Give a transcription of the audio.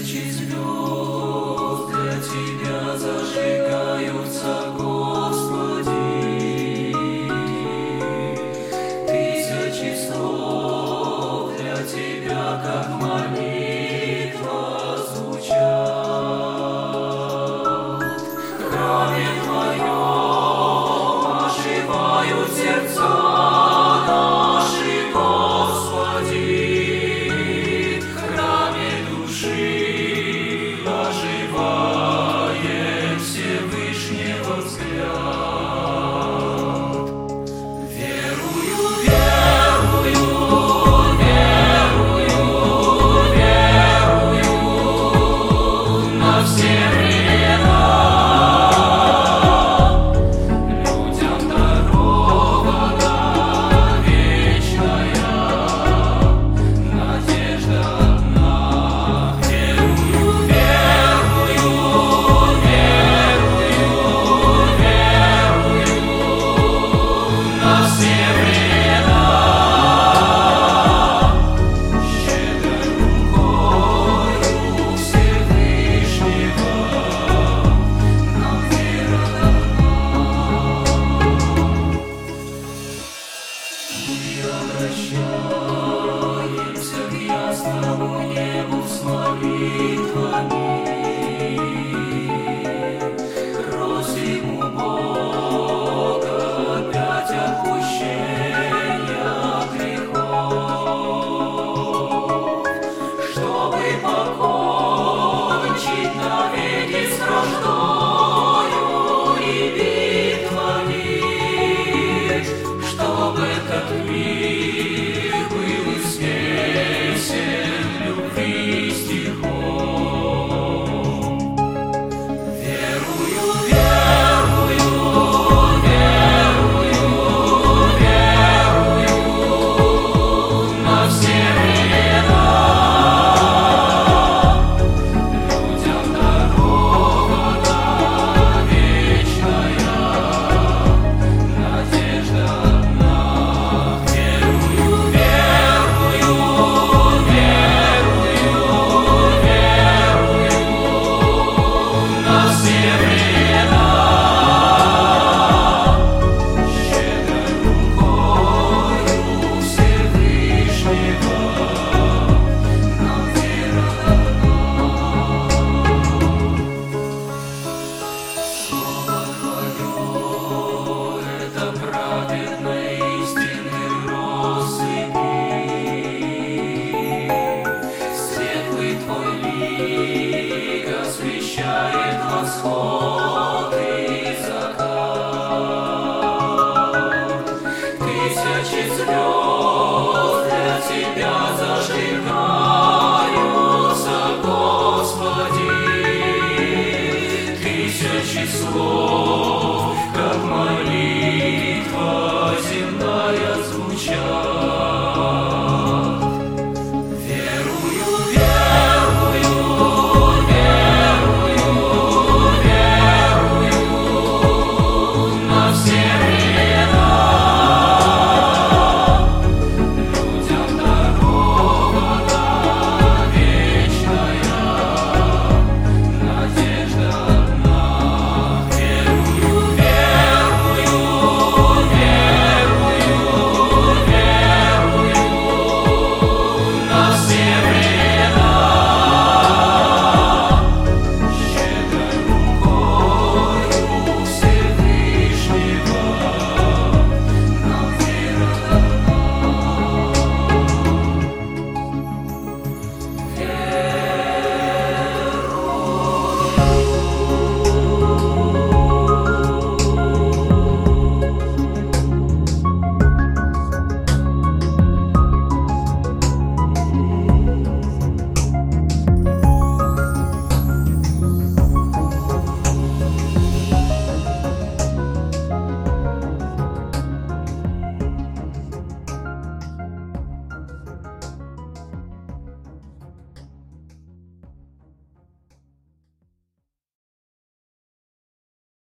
Тысячи звезд для Тебя зажигаются, Господи. Тысячи слов для Тебя, как молитва, звучат. В храме Твоем оживают сердца наши, Господи. В храме души оживает Всевышнего взгляд. Верую, верую, верую, верую на все времена. Людям дарована вечная надежда одна. Верую, верую, верую, верую на все времена. Щедрой рукою Всевышнего нам вера дана. Мы обращаемся к ясному небу с молитвами. Просим у Бога опять отпущения грехов, чтобы покончить навеки с враждою и битвами, чтобы как мир был известен любви стихом. Верую, верую, верую, верую на все времена. Людям дарована вечная надежда одна. Верую, верую, верую, верую на все времена. Щедрой рукою Всевышнего нам вера дана. Слово Твое — это праведной истины россыпи. Светлый Твой лик освещает восход и закат. Тысячи звезд для Тебя зажигаются, Господи. Тысячи слов, как молитва земная, звучат.